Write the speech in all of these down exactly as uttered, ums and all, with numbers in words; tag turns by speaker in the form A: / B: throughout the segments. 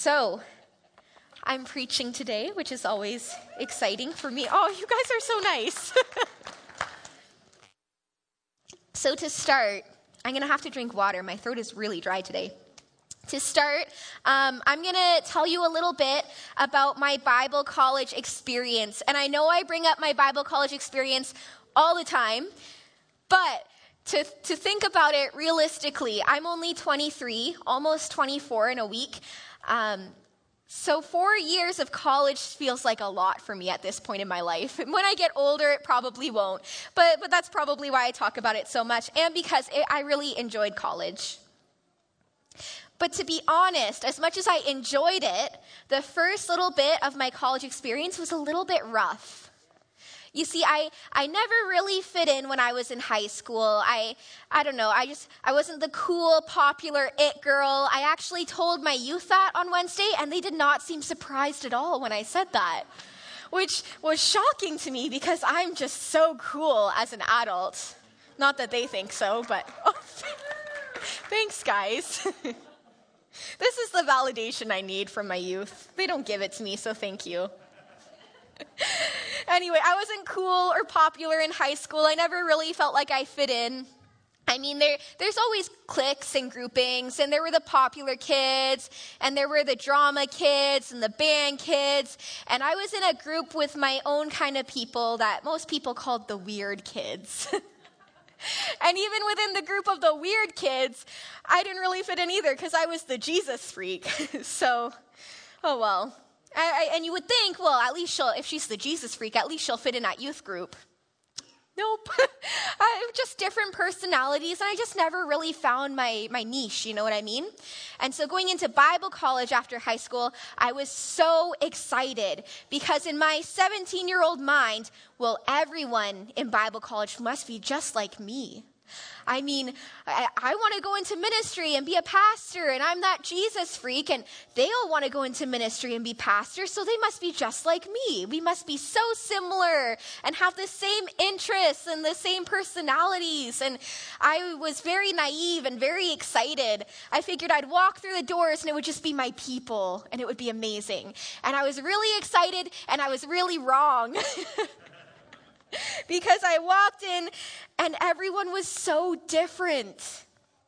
A: So, I'm preaching today, which is always exciting for me. Oh, you guys are so nice. So to start, I'm going to have to drink water. My throat is really dry today. To start, um, I'm going to tell you a little bit about my Bible college experience. And I know I bring up my Bible college experience all the time, but to, to think about it realistically, I'm only twenty-three, almost twenty-four in a week. Um, so four years of college feels like a lot for me at this point in my life. When I get older, it probably won't. But but that's probably why I talk about it so much, and because it, I really enjoyed college. But to be honest, as much as I enjoyed it, the first little bit of my college experience was a little bit rough. You see, I, I never really fit in when I was in high school. I I don't know, I just, I wasn't the cool, popular it girl. I actually told my youth that on Wednesday, and they did not seem surprised at all when I said that, which was shocking to me because I'm just so cool as an adult. Not that they think so, but oh, thanks, guys. This is the validation I need from my youth. They don't give it to me, so thank you. Anyway, I wasn't cool or popular in high school. I never really felt like I fit in. I mean, there, there's always cliques and groupings, and there were the popular kids, and there were the drama kids and the band kids, and I was in a group with my own kind of people that most people called the weird kids. And even within the group of the weird kids, I didn't really fit in either because I was the Jesus freak. So, oh well. I, I, and you would think, well, at least she'll, if she's the Jesus freak, at least she'll fit in that youth group. Nope. I, just different personalities, and I just never really found my, my niche, you know what I mean? And so going into Bible college after high school, I was so excited because in my seventeen-year-old mind, well, everyone in Bible college must be just like me. I mean, I, I want to go into ministry and be a pastor, and I'm that Jesus freak, and they all want to go into ministry and be pastors, so they must be just like me. We must be so similar and have the same interests and the same personalities. And I was very naive and very excited. I figured I'd walk through the doors and it would just be my people, and it would be amazing. And I was really excited, and I was really wrong. Because I walked in and everyone was so different.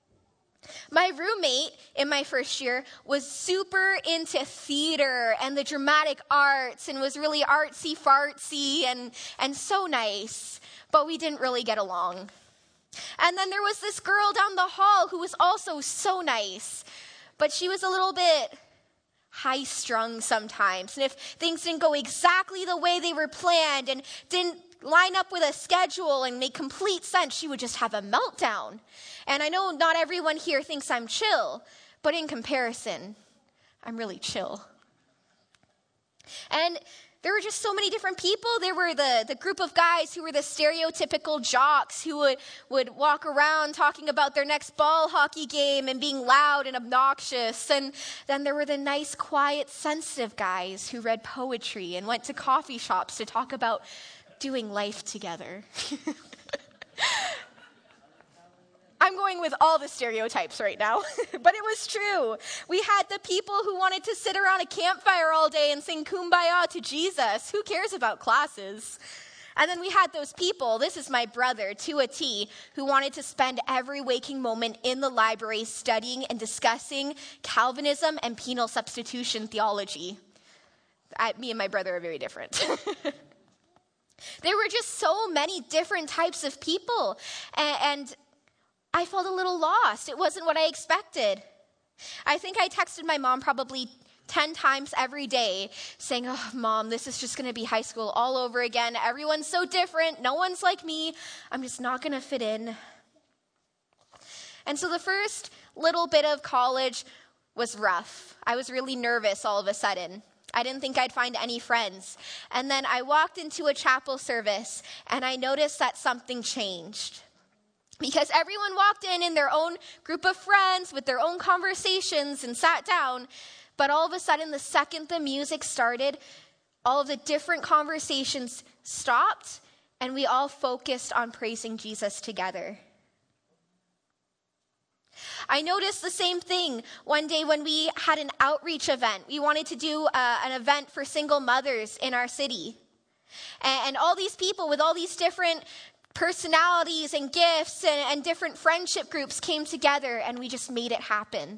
A: My roommate in my first year was super into theater and the dramatic arts and was really artsy fartsy and, and so nice, but we didn't really get along. And then there was this girl down the hall who was also so nice, but she was a little bit high-strung sometimes. And if things didn't go exactly the way they were planned and didn't line up with a schedule and make complete sense, she would just have a meltdown. And I know not everyone here thinks I'm chill, but in comparison, I'm really chill. And there were just so many different people. There were the, the group of guys who were the stereotypical jocks who would, would walk around talking about their next ball hockey game and being loud and obnoxious. And then there were the nice, quiet, sensitive guys who read poetry and went to coffee shops to talk about doing life together. I'm going with all the stereotypes right now, but it was true. We had the people who wanted to sit around a campfire all day and sing Kumbaya to Jesus. Who cares about classes? And then we had those people, this is my brother, to a T, who wanted to spend every waking moment in the library studying and discussing Calvinism and penal substitution theology. I, me and my brother are very different. There were just so many different types of people, and, and I felt a little lost. It wasn't what I expected. I think I texted my mom probably ten times every day saying, oh, Mom, this is just going to be high school all over again. Everyone's so different. No one's like me. I'm just not going to fit in. And so the first little bit of college was rough. I was really nervous all of a sudden. I didn't think I'd find any friends. And then I walked into a chapel service, and I noticed that something changed. Because everyone walked in in their own group of friends with their own conversations and sat down. But all of a sudden, the second the music started, all of the different conversations stopped, and we all focused on praising Jesus together. I noticed the same thing one day when we had an outreach event. We wanted to do uh, an event for single mothers in our city. And, and all these people with all these different personalities and gifts and, and different friendship groups came together, and we just made it happen.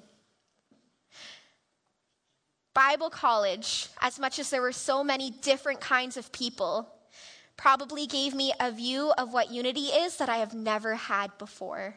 A: Bible college, as much as there were so many different kinds of people, probably gave me a view of what unity is that I have never had before.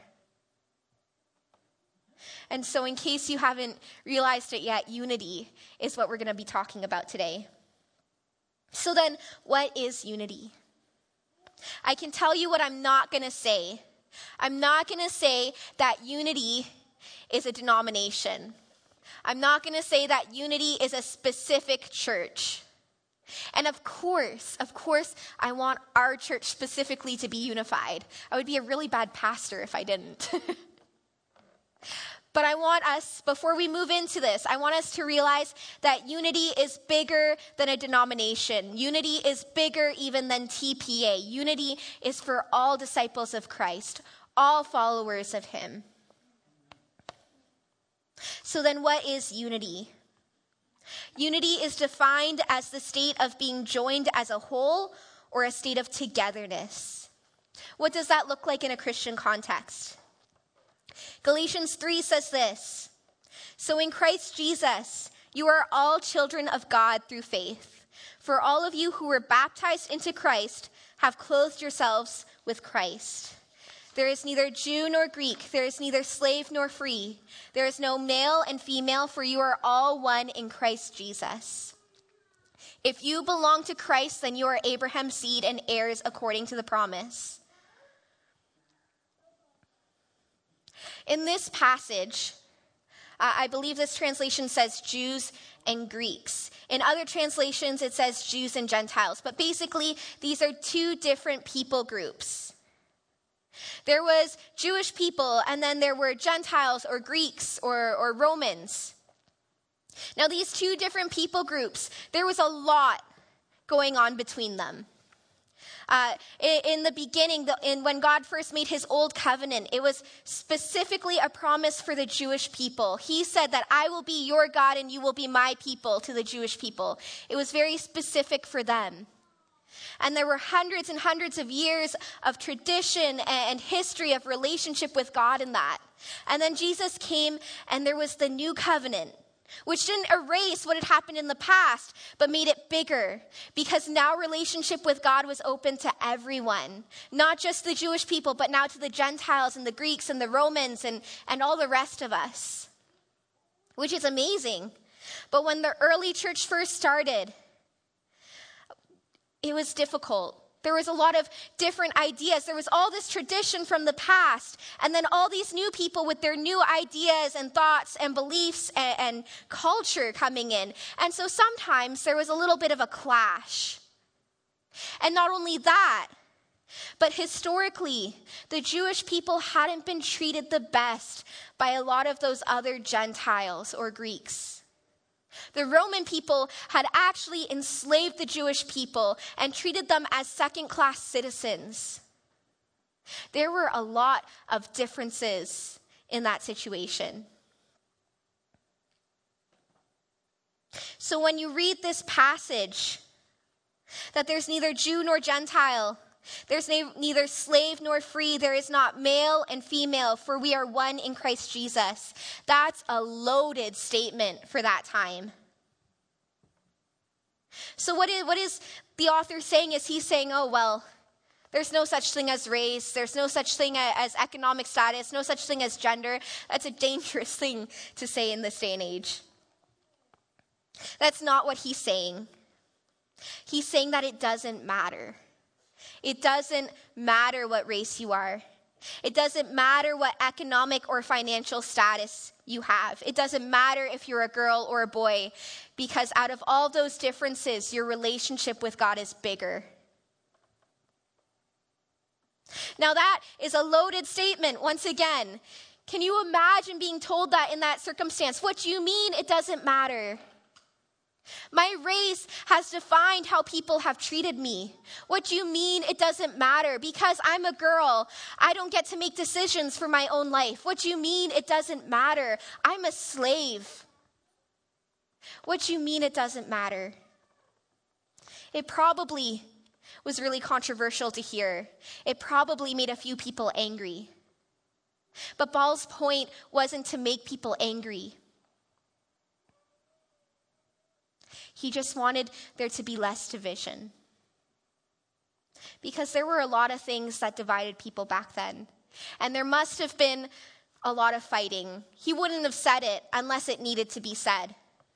A: And so in case you haven't realized it yet, unity is what we're going to be talking about today. So then, what is unity? I can tell you what I'm not going to say. I'm not going to say that unity is a denomination. I'm not going to say that unity is a specific church. And of course, of course, I want our church specifically to be unified. I would be a really bad pastor if I didn't. But I want us, before we move into this, I want us to realize that unity is bigger than a denomination. Unity is bigger even than T P A. Unity is for all disciples of Christ, all followers of him. So then what is unity? Unity is defined as the state of being joined as a whole or a state of togetherness. What does that look like in a Christian context? Galatians three says this, "So in Christ Jesus, you are all children of God through faith. For all of you who were baptized into Christ have clothed yourselves with Christ. There is neither Jew nor Greek. There is neither slave nor free. There is no male and female, for you are all one in Christ Jesus. If you belong to Christ, then you are Abraham's seed and heirs according to the promise." In this passage, uh, I believe this translation says Jews and Greeks. In other translations, it says Jews and Gentiles. But basically, these are two different people groups. There was Jewish people, and then there were Gentiles or Greeks or, or Romans. Now, these two different people groups, there was a lot going on between them. Uh, in, in the beginning, the, in, when God first made his old covenant, it was specifically a promise for the Jewish people. He said that I will be your God and you will be my people to the Jewish people. It was very specific for them. And there were hundreds and hundreds of years of tradition and history of relationship with God in that. And then Jesus came and there was the new covenant, which didn't erase what had happened in the past, but made it bigger, because now relationship with God was open to everyone, not just the Jewish people, but now to the Gentiles and the Greeks and the Romans and, and all the rest of us, which is amazing. But when the early church first started, it was difficult. There was a lot of different ideas. There was all this tradition from the past, and then all these new people with their new ideas and thoughts and beliefs and, and culture coming in. And so sometimes there was a little bit of a clash. And not only that, but historically, the Jewish people hadn't been treated the best by a lot of those other Gentiles or Greeks. The Roman people had actually enslaved the Jewish people and treated them as second-class citizens. There were a lot of differences in that situation. So when you read this passage, that there's neither Jew nor Gentile, there's ne- neither slave nor free, there is not male and female, for we are one in Christ Jesus. That's a loaded statement for that time. So what is, what is the author saying? Is he saying, oh, well, there's no such thing as race, there's no such thing as economic status, no such thing as gender? That's a dangerous thing to say in this day and age. That's not what he's saying. He's saying that it doesn't matter. It doesn't matter what race you are. It doesn't matter what economic or financial status you have. It doesn't matter if you're a girl or a boy, because out of all those differences, your relationship with God is bigger. Now that is a loaded statement. Once again, can you imagine being told that in that circumstance? What do you mean it doesn't matter? My race has defined how people have treated me. What do you mean it doesn't matter? Because I'm a girl, I don't get to make decisions for my own life. What do you mean it doesn't matter? I'm a slave. What do you mean it doesn't matter? It probably was really controversial to hear. It probably made a few people angry. But Paul's point wasn't to make people angry. He just wanted there to be less division. Because there were a lot of things that divided people back then. And there must have been a lot of fighting. He wouldn't have said it unless it needed to be said.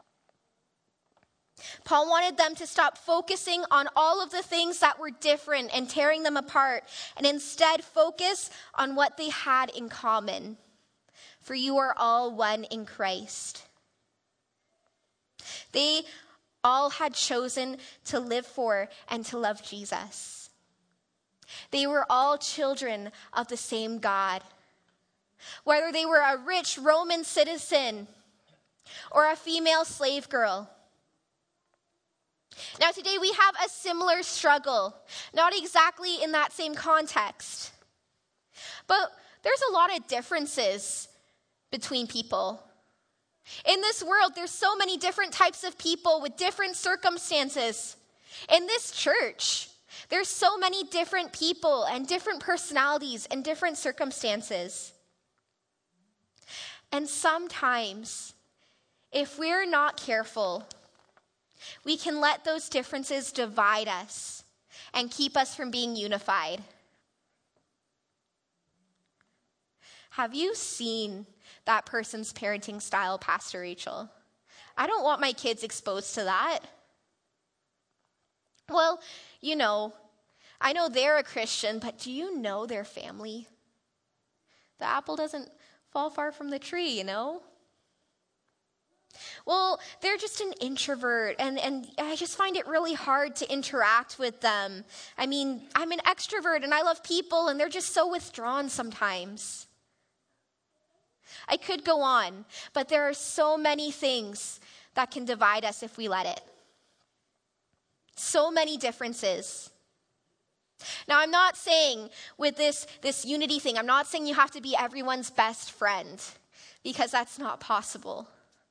A: Paul wanted them to stop focusing on all of the things that were different and tearing them apart, and instead focus on what they had in common. For you are all one in Christ. They all had chosen to live for and to love Jesus. They were all children of the same God. Whether they were a rich Roman citizen or a female slave girl. Now today we have a similar struggle, not exactly in that same context. But there's a lot of differences between people. In this world, there's so many different types of people with different circumstances. In this church, there's so many different people and different personalities and different circumstances. And sometimes, if we're not careful, we can let those differences divide us and keep us from being unified. Have you seen that person's parenting style, Pastor Rachel? I don't want my kids exposed to that. Well, you know, I know they're a Christian, but do you know their family? The apple doesn't fall far from the tree, you know? Well, they're just an introvert, and, and I just find it really hard to interact with them. I mean, I'm an extrovert, and I love people, and they're just so withdrawn sometimes. I could go on, but there are so many things that can divide us if we let it. So many differences. Now, I'm not saying with this, this unity thing, I'm not saying you have to be everyone's best friend, because that's not possible.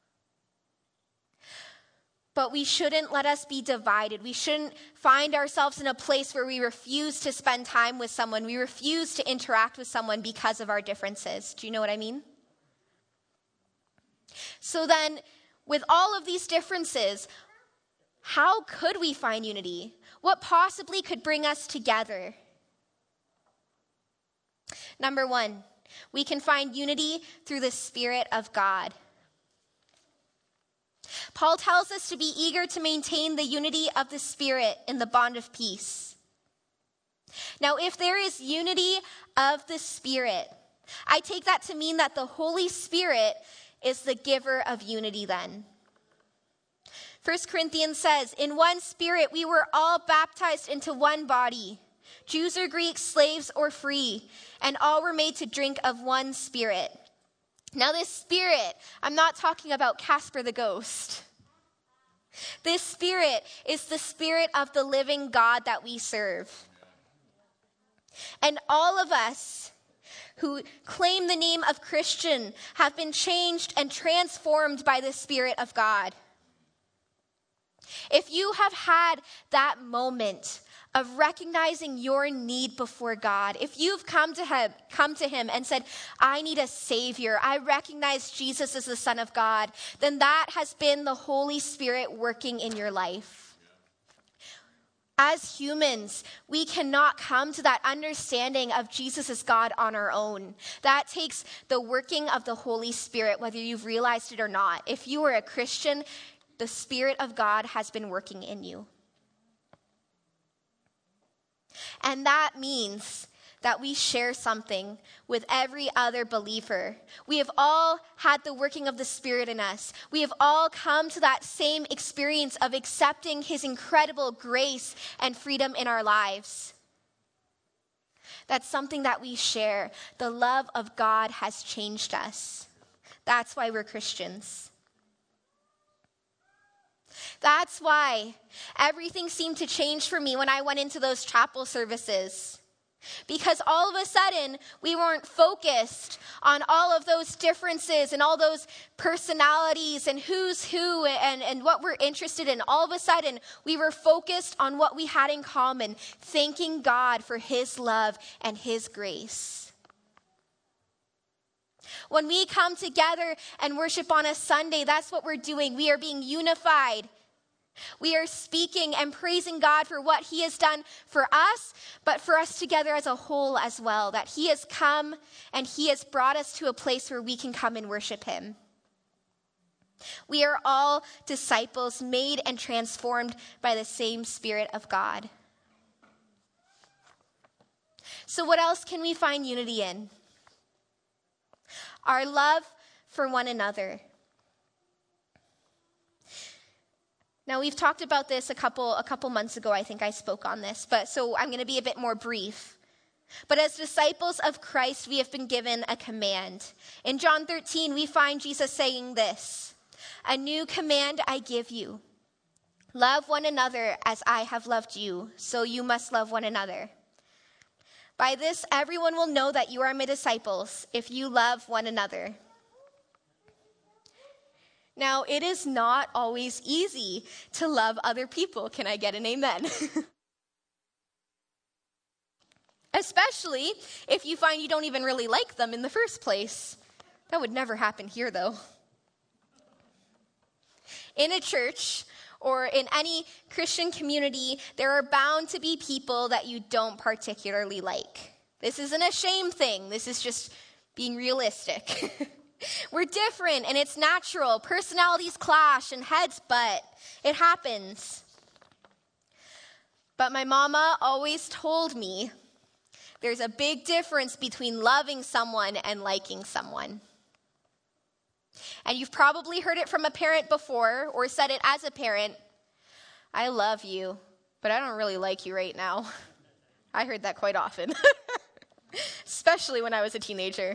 A: But we shouldn't let us be divided. We shouldn't find ourselves in a place where we refuse to spend time with someone. We refuse to interact with someone because of our differences. Do you know what I mean? So then, with all of these differences, how could we find unity? What possibly could bring us together? Number one, we can find unity through the Spirit of God. Paul tells us to be eager to maintain the unity of the Spirit in the bond of peace. Now, if there is unity of the Spirit, I take that to mean that the Holy Spirit is the giver of unity then. First Corinthians says, in one Spirit we were all baptized into one body, Jews or Greeks, slaves or free, and all were made to drink of one Spirit. Now this Spirit, I'm not talking about Casper the Ghost. This Spirit is the Spirit of the living God that we serve. And all of us who claim the name of Christian have been changed and transformed by the Spirit of God. If you have had that moment of recognizing your need before God, if you've come to him, come to him and said, I need a Savior, I recognize Jesus as the Son of God, then that has been the Holy Spirit working in your life. As humans, we cannot come to that understanding of Jesus as God on our own. That takes the working of the Holy Spirit, whether you've realized it or not. If you are a Christian, the Spirit of God has been working in you. And that means that we share something with every other believer. We have all had the working of the Spirit in us. We have all come to that same experience of accepting his incredible grace and freedom in our lives. That's something that we share. The love of God has changed us. That's why we're Christians. That's why everything seemed to change for me when I went into those chapel services. Because all of a sudden, we weren't focused on all of those differences and all those personalities and who's who and, and what we're interested in. All of a sudden, we were focused on what we had in common, thanking God for his love and his grace. When we come together and worship on a Sunday, that's what we're doing. We are being unified. We are speaking and praising God for what he has done for us, but for us together as a whole as well, that he has come and he has brought us to a place where we can come and worship him. We are all disciples made and transformed by the same Spirit of God. So what else can we find unity in? Our love for one another. Now, we've talked about this a couple a couple months ago. I think I spoke on this, but so I'm going to be a bit more brief. But as disciples of Christ, we have been given a command. In John thirteen, we find Jesus saying this, "A new command I give you. Love one another as I have loved you, so you must love one another. By this, everyone will know that you are my disciples, if you love one another." Now, it is not always easy to love other people. Can I get an amen? Especially if you find you don't even really like them in the first place. That would never happen here, though. In a church or in any Christian community, there are bound to be people that you don't particularly like. This isn't a shame thing. This is just being realistic. We're different and it's natural. Personalities clash and heads butt. It happens. But my mama always told me there's a big difference between loving someone and liking someone. And you've probably heard it from a parent before or said it as a parent. "I love you, but I don't really like you right now." I heard that quite often, especially when I was a teenager.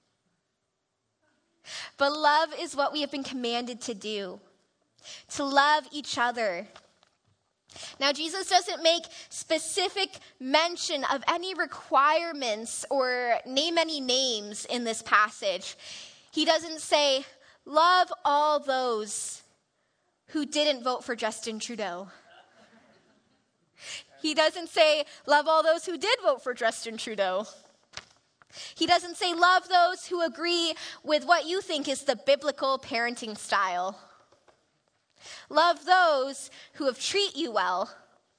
A: But love is what we have been commanded to do, to love each other. Now, Jesus doesn't make specific mention of any requirements or name any names in this passage. He doesn't say, "Love all those who didn't vote for Justin Trudeau." He doesn't say, "Love all those who did vote for Justin Trudeau." He doesn't say, "Love those who agree with what you think is the biblical parenting style." Love those who have treated you well.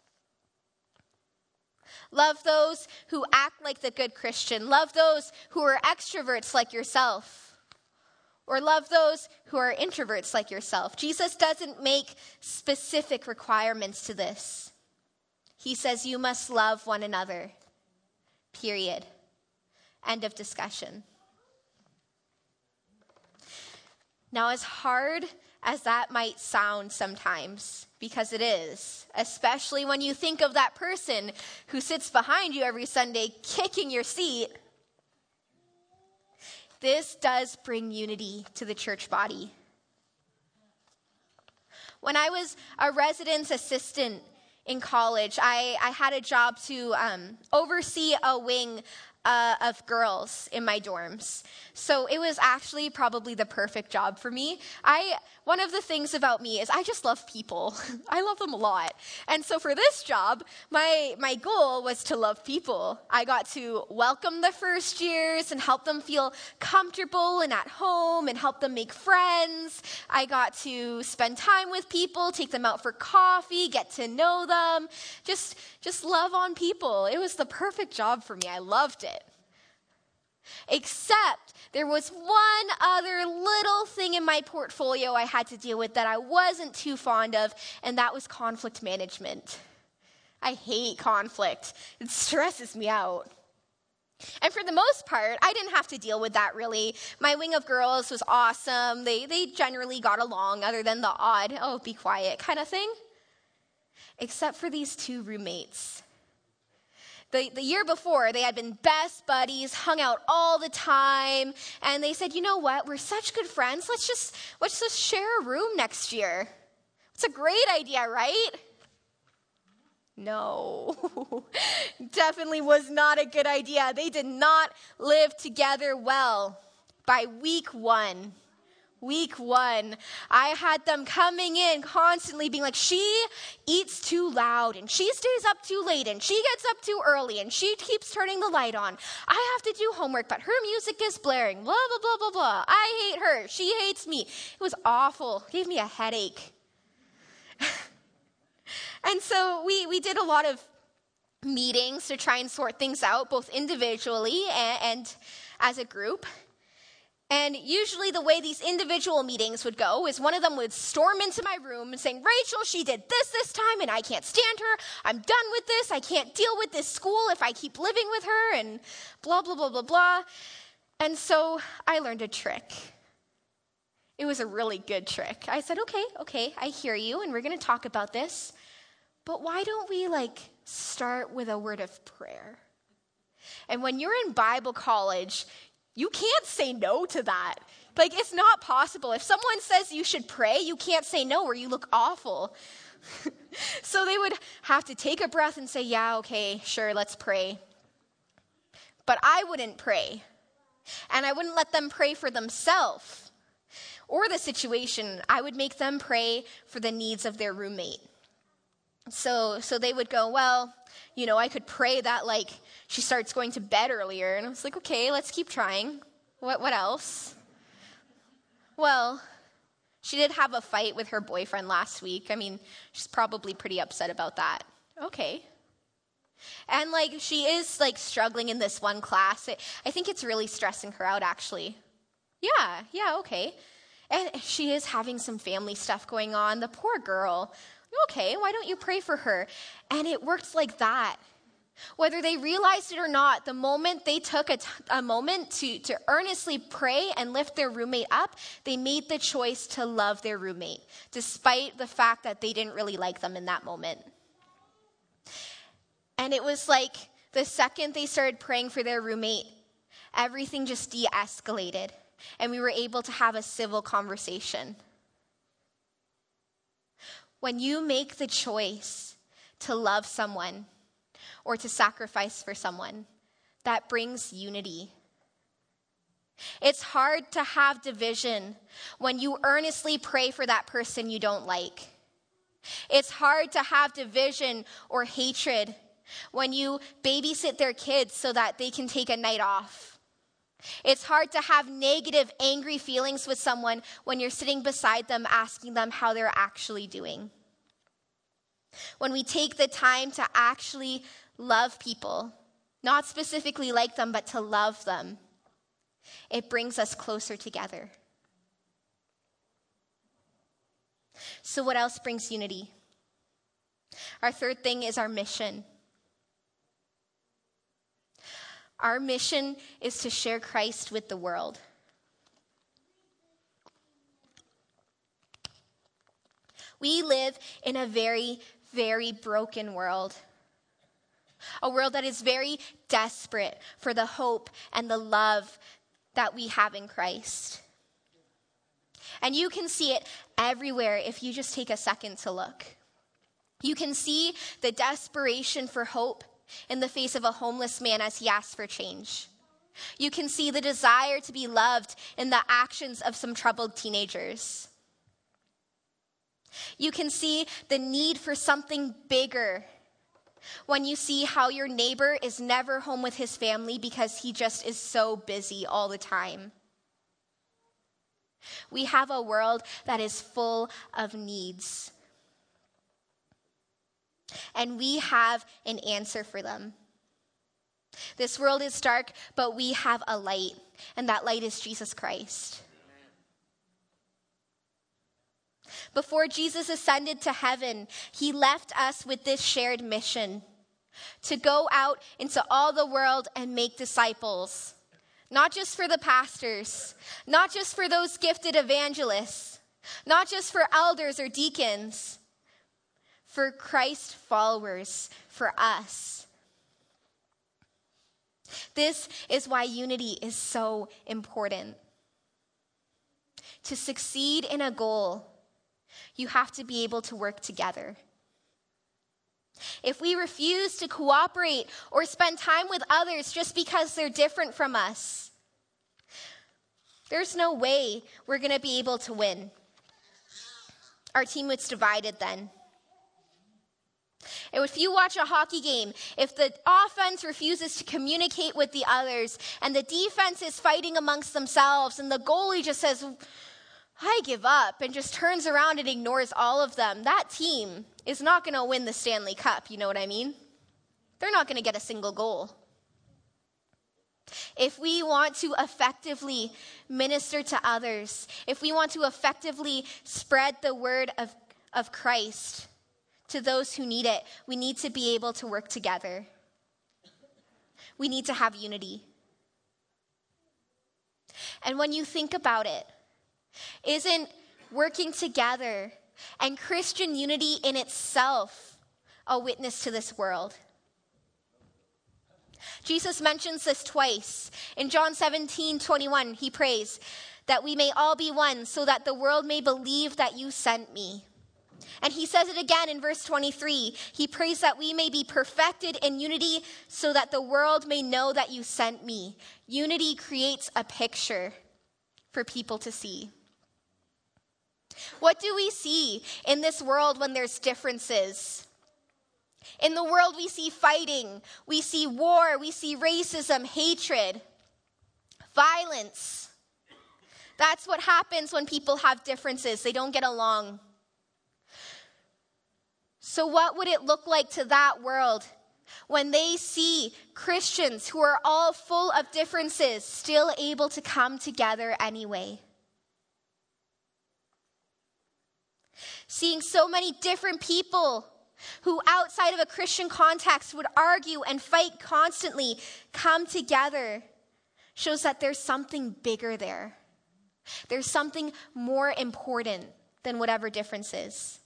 A: Love those who act like the good Christian. Love those who are extroverts like yourself. Or love those who are introverts like yourself. Jesus doesn't make specific requirements to this. He says you must love one another. Period. End of discussion. Now, as hard as that might sound sometimes, because it is, especially when you think of that person who sits behind you every Sunday kicking your seat, this does bring unity to the church body. When I was a residence assistant in college, I, I had a job to um, oversee a wing Uh, of girls in my dorms. So it was actually probably the perfect job for me. I one of the things about me is I just love people. I love them a lot. And so for this job, my my goal was to love people. I got to welcome the first years and help them feel comfortable and at home and help them make friends. I got to spend time with people, take them out for coffee, get to know them, just just love on people. It was the perfect job for me. I loved it. Except there was one other little thing in my portfolio I had to deal with that I wasn't too fond of, and that was conflict management. I hate conflict. It stresses me out. And for the most part, I didn't have to deal with that really. My wing of girls was awesome. They, they generally got along other than the odd, "Oh, be quiet" kind of thing. Except for these two roommates. The, the year before, they had been best buddies, hung out all the time, and they said, "You know what? We're such good friends. Let's just let's just share a room next year. It's a great idea, right? No, definitely was not a good idea. They did not live together well. By week one, week one, I had them coming in constantly being like, she eats too loud and she stays up too late and she gets up too early and she keeps turning the light on. I have to do homework, but her music is blaring, blah, blah, blah, blah, blah. I hate her. She hates me. It was awful. It gave me a headache. And so we, we did a lot of meetings to try and sort things out, both individually and, and as a group. And usually the way these individual meetings would go is one of them would storm into my room and saying, Rachel, she did this this time and I can't stand her. I'm done with this. I can't deal with this school if I keep living with her and blah, blah, blah, blah, blah. And so I learned a trick. It was a really good trick. I said, okay, okay, I hear you and we're going to talk about this. But why don't we like start with a word of prayer? And when you're in Bible college, you can't say no to that. Like, it's not possible. If someone says you should pray, you can't say no or you look awful. So they would have to take a breath and say, yeah, okay, sure, let's pray. But I wouldn't pray. And I wouldn't let them pray for themselves or the situation. I would make them pray for the needs of their roommate. So so they would go, well, you know, I could pray that, like, she starts going to bed earlier. And I was like, okay, let's keep trying. What what else? Well, she did have a fight with her boyfriend last week. I mean, she's probably pretty upset about that. Okay. And, like, she is, like, struggling in this one class. It, I think it's really stressing her out, actually. Yeah, yeah, okay. And she is having some family stuff going on. The poor girl. Okay, why don't you pray for her? And it worked like that. Whether they realized it or not, the moment they took a, t- a moment to, to earnestly pray and lift their roommate up, they made the choice to love their roommate, despite the fact that they didn't really like them in that moment. And it was like the second they started praying for their roommate, everything just de-escalated, and we were able to have a civil conversation. When you make the choice to love someone or to sacrifice for someone, that brings unity. It's hard to have division when you earnestly pray for that person you don't like. It's hard to have division or hatred when you babysit their kids so that they can take a night off. It's hard to have negative, angry feelings with someone when you're sitting beside them asking them how they're actually doing. When we take the time to actually love people, not specifically like them, but to love them, it brings us closer together. So what else brings unity? Our third thing is our mission. Our mission is to share Christ with the world. We live in a very, very broken world. A world that is very desperate for the hope and the love that we have in Christ. And you can see it everywhere if you just take a second to look. You can see the desperation for hope in the face of a homeless man as he asks for change. You can see the desire to be loved in the actions of some troubled teenagers. You can see the need for something bigger when you see how your neighbor is never home with his family because he just is so busy all the time. We have a world that is full of needs. And we have an answer for them. This world is dark, but we have a light, and that light is Jesus Christ. Before Jesus ascended to heaven, he left us with this shared mission: to go out into all the world and make disciples. Not just for the pastors, not just for those gifted evangelists, not just for elders or deacons, for Christ followers, for us. This is why unity is so important. To succeed in a goal, you have to be able to work together. If we refuse to cooperate or spend time with others just because they're different from us, there's no way we're going to be able to win. Our team was divided then. If you watch a hockey game, if the offense refuses to communicate with the others and the defense is fighting amongst themselves and the goalie just says, I give up, and just turns around and ignores all of them, that team is not going to win the Stanley Cup, you know what I mean? They're not going to get a single goal. If we want to effectively minister to others, if we want to effectively spread the word of, of Christ to those who need it, we need to be able to work together. We need to have unity. And when you think about it, isn't working together and Christian unity in itself a witness to this world? Jesus mentions this twice. In John seventeen twenty-one, he prays that we may all be one so that the world may believe that you sent me. And he says it again in verse twenty-three. He prays that we may be perfected in unity so that the world may know that you sent me. Unity creates a picture for people to see. What do we see in this world when there's differences? In the world, we see fighting, we see war, we see racism, hatred, violence. That's what happens when people have differences. They don't get along. So what would it look like to that world when they see Christians who are all full of differences still able to come together anyway? Seeing so many different people who outside of a Christian context would argue and fight constantly come together shows that there's something bigger there. There's something more important than whatever difference is.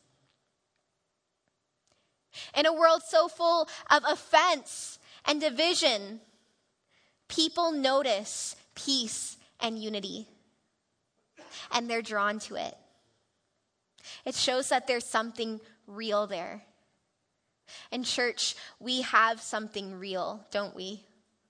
A: In a world so full of offense and division, people notice peace and unity, and they're drawn to it. It shows that there's something real there. In church, we have something real, don't we?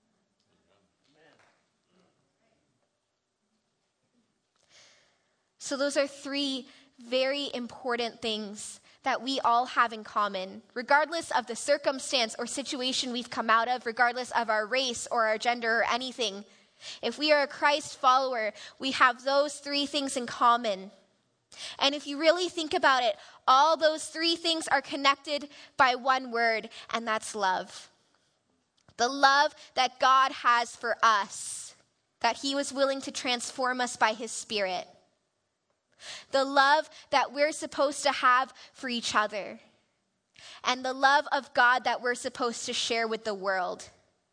A: So those are three very important things that we all have in common, regardless of the circumstance or situation we've come out of, regardless of our race or our gender or anything. If we are a Christ follower, we have those three things in common. And if you really think about it, all those three things are connected by one word, and that's love. The love that God has for us, that he was willing to transform us by his Spirit. The love that we're supposed to have for each other. And the love of God that we're supposed to share with the world.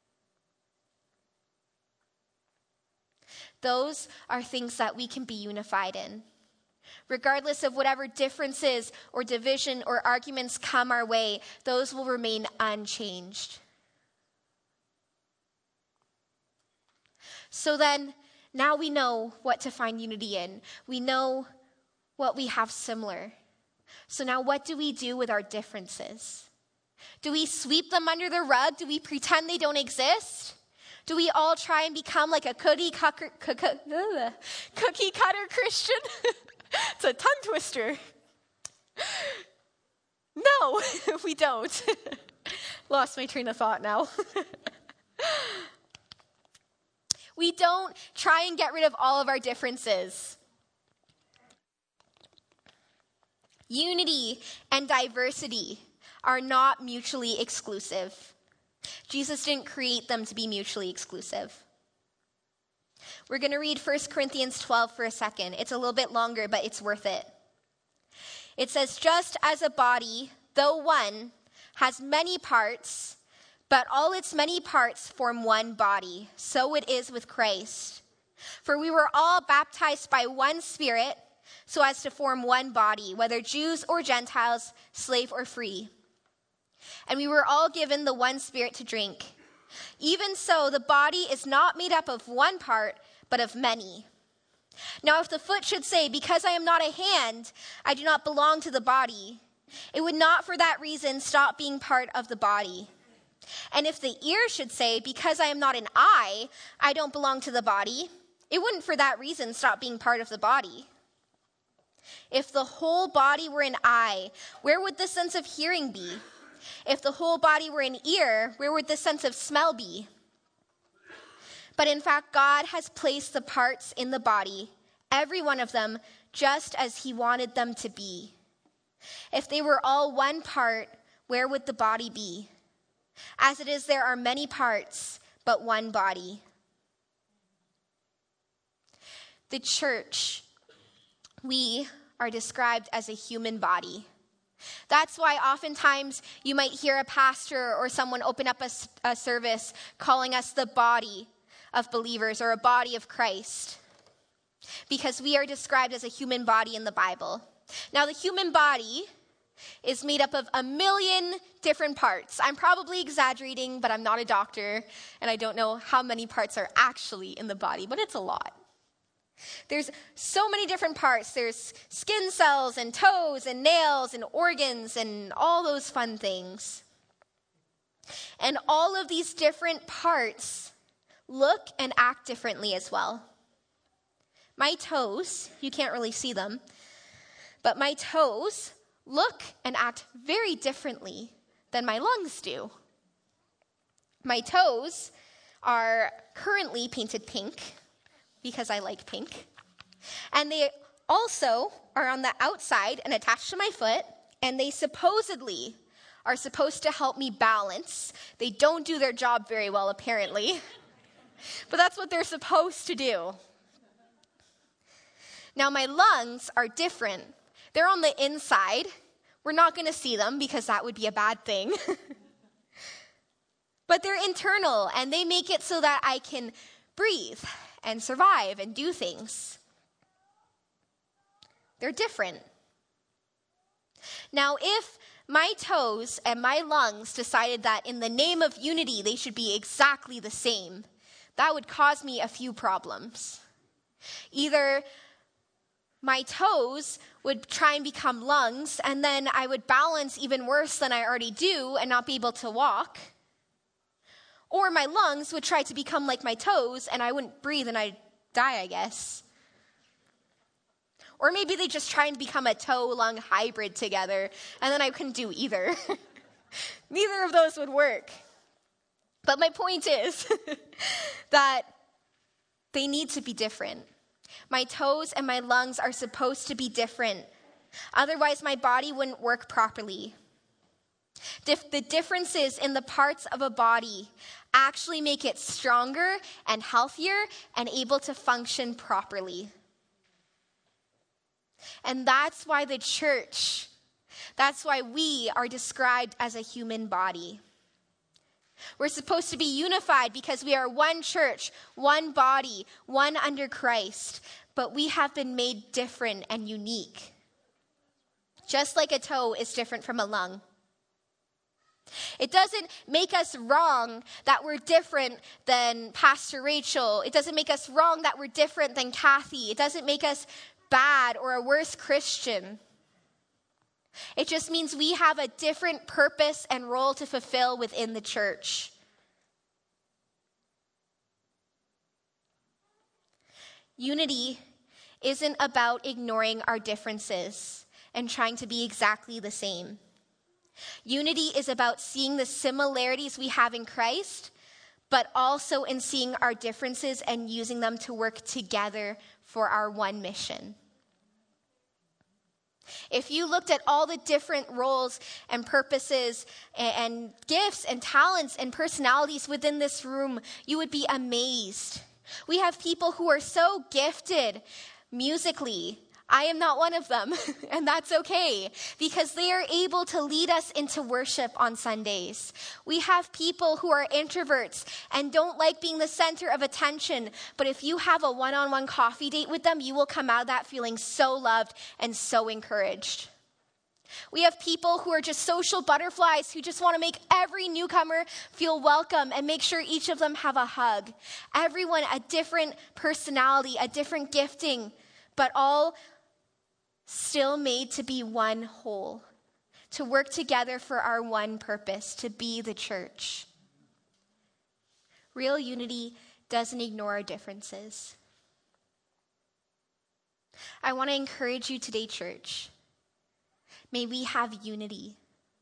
A: Those are things that we can be unified in. Regardless of whatever differences or division or arguments come our way, those will remain unchanged. So then, now we know what to find unity in. We know what we have similar. So now what do we do with our differences? Do we sweep them under the rug? Do we pretend they don't exist? Do we all try and become like a cookie cutter, cookie cutter Christian? It's a tongue twister. No, we don't. Lost my train of thought now. We don't try and get rid of all of our differences. Unity and diversity are not mutually exclusive. Jesus didn't create them to be mutually exclusive. We're going to read First Corinthians twelve for a second. It's a little bit longer, but it's worth it. It says, just as a body, though one, has many parts, but all its many parts form one body, so it is with Christ. For we were all baptized by one Spirit, so as to form one body, whether Jews or Gentiles, slave or free. And we were all given the one Spirit to drink. Even so, the body is not made up of one part, but of many. Now, if the foot should say, because I am not a hand, I do not belong to the body, it would not for that reason stop being part of the body. And if the ear should say, because I am not an eye, I don't belong to the body, it wouldn't for that reason stop being part of the body. If the whole body were an eye, where would the sense of hearing be? If the whole body were an ear, where would the sense of smell be? But in fact, God has placed the parts in the body, every one of them, just as he wanted them to be. If they were all one part, where would the body be? As it is, there are many parts, but one body. The church, we are described as a human body. That's why oftentimes you might hear a pastor or someone open up a, a service calling us the body of believers or a body of Christ, because we are described as a human body in the Bible. Now, the human body is made up of a million different parts. I'm probably exaggerating, but I'm not a doctor, and I don't know how many parts are actually in the body, but it's a lot. There's so many different parts. There's skin cells and toes and nails and organs and all those fun things. And all of these different parts look and act differently as well. My toes, you can't really see them, but my toes look and act very differently than my lungs do. My toes are currently painted pink because I like pink. And they also are on the outside and attached to my foot, and they supposedly are supposed to help me balance. They don't do their job very well, apparently, but that's what they're supposed to do. Now, my lungs are different. They're on the inside. We're not going to see them because that would be a bad thing. But they're internal, and they make it so that I can breathe and survive and do things. They're different. Now, if my toes and my lungs decided that in the name of unity they should be exactly the same, that would cause me a few problems. Either my toes would try and become lungs, and then I would balance even worse than I already do and not be able to walk. Or my lungs would try to become like my toes, and I wouldn't breathe and I'd die, I guess. Or maybe they just try and become a toe-lung hybrid together, and then I couldn't do either. Neither of those would work. But my point is that they need to be different. My toes and my lungs are supposed to be different. Otherwise, my body wouldn't work properly. Dif- the differences in the parts of a body actually make it stronger and healthier and able to function properly. And that's why the church, that's why we are described as a human body. We're supposed to be unified because we are one church, one body, one under Christ, but we have been made different and unique. Just like a toe is different from a lung. It doesn't make us wrong that we're different than Pastor Rachel. It doesn't make us wrong that we're different than Kathy. It doesn't make us bad or a worse Christian. It just means we have a different purpose and role to fulfill within the church. Unity isn't about ignoring our differences and trying to be exactly the same. Unity is about seeing the similarities we have in Christ, but also in seeing our differences and using them to work together for our one mission. If you looked at all the different roles and purposes and, and gifts and talents and personalities within this room, you would be amazed. We have people who are so gifted musically. I am not one of them, and that's okay, because they are able to lead us into worship on Sundays. We have people who are introverts and don't like being the center of attention, but if you have a one-on-one coffee date with them, you will come out of that feeling so loved and so encouraged. We have people who are just social butterflies who just want to make every newcomer feel welcome and make sure each of them have a hug. Everyone a different personality, a different gifting, but all still made to be one whole, to work together for our one purpose, to be the church. Real unity doesn't ignore our differences. I want to encourage you today, church. May we have unity.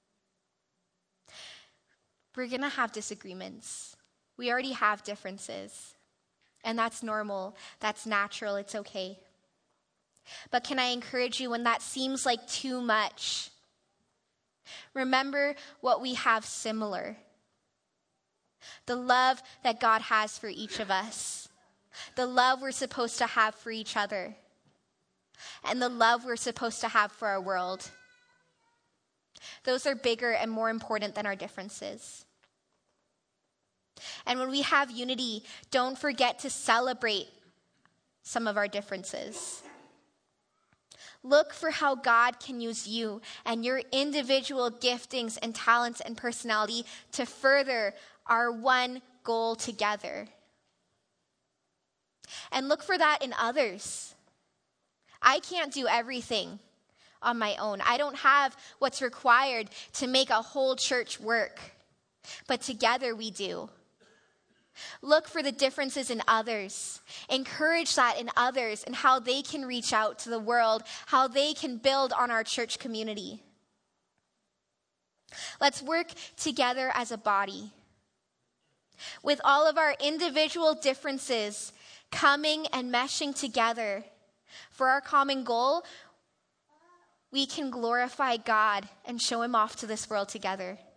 A: We're going to have disagreements. We already have differences. And that's normal. That's natural. It's okay. But can I encourage you when that seems like too much? Remember what we have similar. The love that God has for each of us. The love we're supposed to have for each other. And the love we're supposed to have for our world. Those are bigger and more important than our differences. And when we have unity, don't forget to celebrate some of our differences. Look for how God can use you and your individual giftings and talents and personality to further our one goal together. And look for that in others. I can't do everything on my own. I don't have what's required to make a whole church work, but together we do. Look for the differences in others. Encourage that in others and how they can reach out to the world, how they can build on our church community. Let's work together as a body. With all of our individual differences coming and meshing together for our common goal, we can glorify God and show him off to this world together.